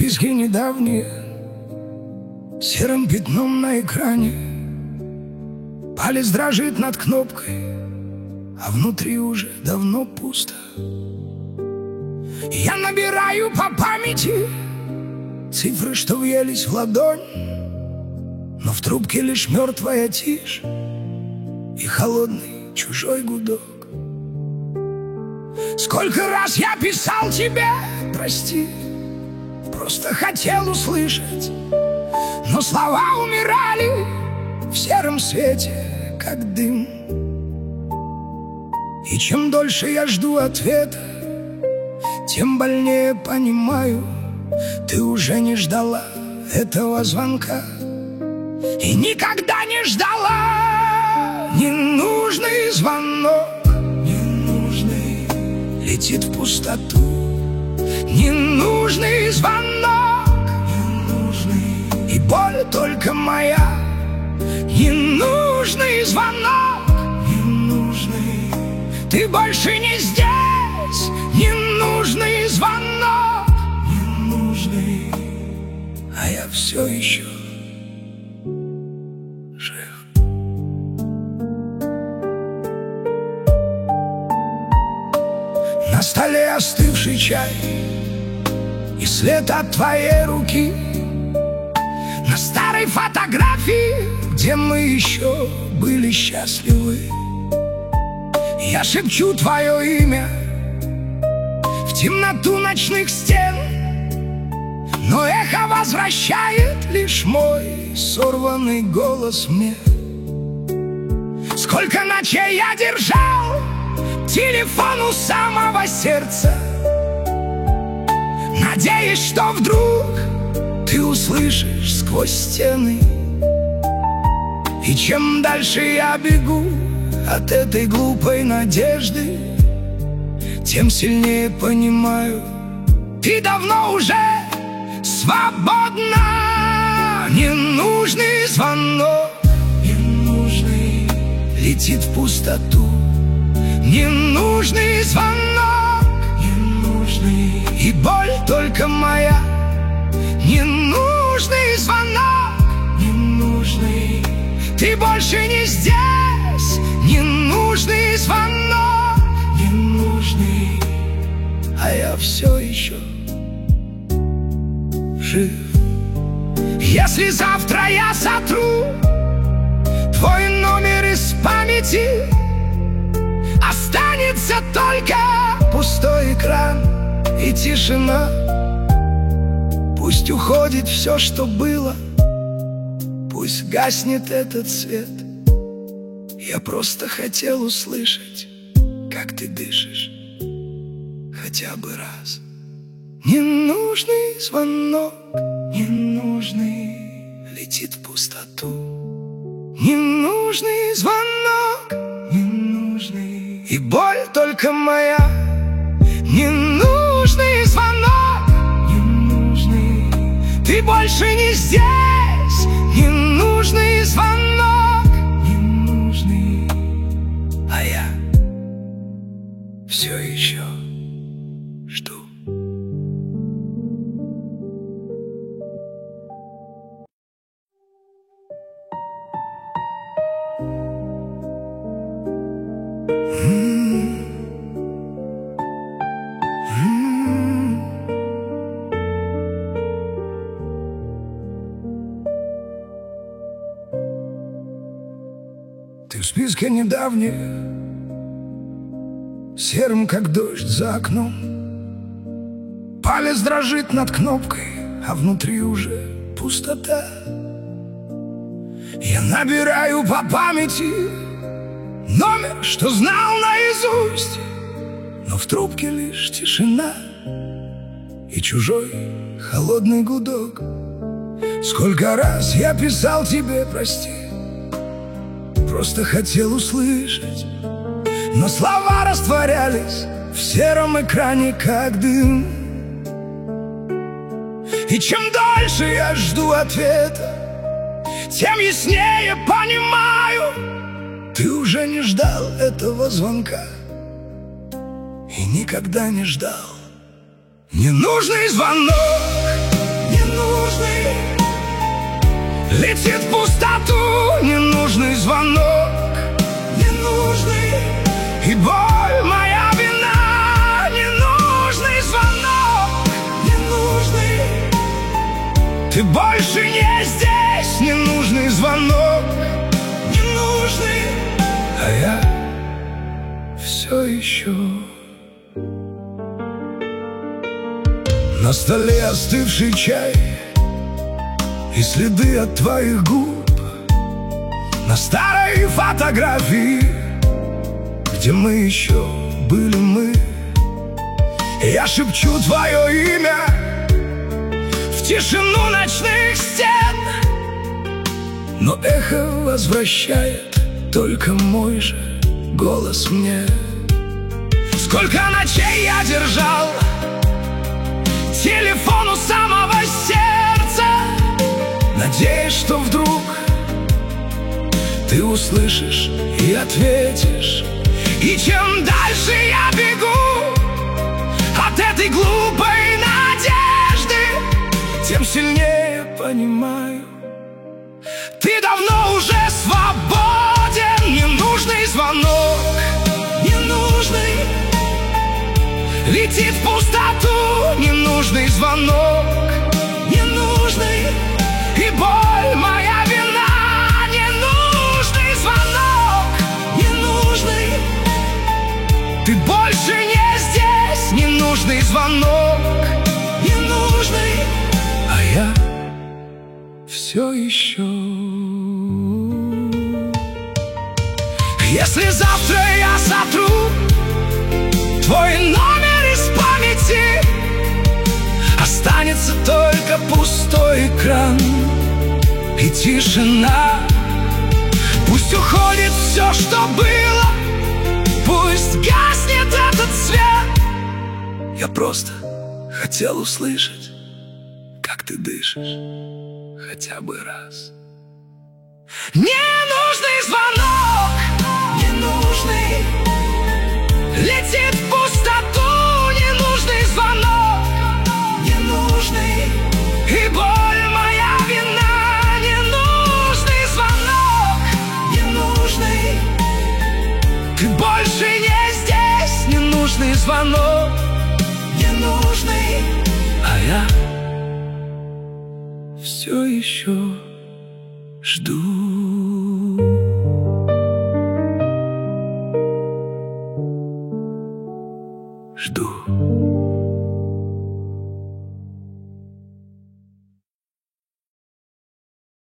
списке недавние, серым пятном на экране. Палец дрожит над кнопкой, а внутри уже давно пусто. Я набираю по памяти цифры, что въелись в ладонь, но в трубке лишь мертвая тишь и холодный чужой гудок. Сколько раз я писал тебе, прости, просто хотел услышать, но слова умирали в сером свете, как дым. И чем дольше я жду ответа, тем больнее понимаю, ты уже не ждала этого звонка и никогда не ждала. Ненужный звонок, ненужный, летит в пустоту. Ненужный звонок, ненужный, и боль только моя. Ненужный звонок, ненужный, ты больше не здесь. Ненужный звонок, ненужный, а я все еще жив. На столе остывший чай и след от твоей руки. На старой фотографии, где мы еще были счастливы, я шепчу твое имя в темноту ночных стен, но эхо возвращает лишь мой сорванный голос мне. Сколько ночей я держал телефон у самого сердца, надеясь, что вдруг ты услышишь сквозь стены. И чем дальше я бегу от этой глупой надежды, тем сильнее понимаю, ты давно уже свободна. Ненужный звонок, ненужный, летит в пустоту. Ненужный звонок, ненужный, и боль только моя. Ненужный звонок, ненужный, ты больше не здесь. Ненужный звонок, ненужный, а я все еще жив. Если завтра я сотру твой номер из памяти, останется только пустой экран и тишина. Пусть уходит все, что было, пусть гаснет этот свет. Я просто хотел услышать, как ты дышишь хотя бы раз. Ненужный звонок, ненужный, летит в пустоту. Ненужный звонок, ненужный, и боль только моя. Ненужный звонок, ненужный, ты больше не здесь. Ненужный звонок, ненужный, а я все еще жду. Ты в списке недавних, серым, как дождь за окном. Палец дрожит над кнопкой, а внутри уже пустота. Я набираю по памяти номер, что знал наизусть, но в трубке лишь тишина и чужой холодный гудок. Сколько раз я писал тебе, прости, просто хотел услышать, но слова растворялись в сером экране, как дым. И чем дольше я жду ответа, тем яснее понимаю, ты уже не ждал этого звонка и никогда не ждал. Ненужный звонок, ненужный, летит в пустоту ненужный звонок, ненужный, и боль моя вина. Ненужный звонок, ненужный, ты больше не здесь. Ненужный звонок, ненужный, а я все еще. На столе остывший чай и следы от твоих губ, на старой фотографии, где мы еще были мы. Я шепчу твое имя в тишину ночных стен, но эхо возвращает только мой же голос мне. Сколько ночей я держал телефон у самого сердца, надеясь, что вдруг ты услышишь и ответишь. И чем дальше я бегу от этой глупой надежды, тем сильнее понимаю, ты давно уже свободен. Ненужный звонок, ненужный, летит в пустоту ненужный звонок, ненужный, и боль моя вина. Ненужный звонок, ненужный, ты больше не здесь. Ненужный звонок, ненужный, а я все еще. Если завтра я сотру твой номер из памяти, останется только пустой экран и тишина. Пусть уходит все, что было, пусть гаснет этот свет. Я просто хотел услышать, как ты дышишь хотя бы раз. Ненужный звонок, ненужный, летит в пустоту ненужный звонок, ненужный, и боль моя вина. Ненужный звонок, ненужный, ты больше не здесь. Ненужный звонок, ненужный, а я все еще жду. Жду.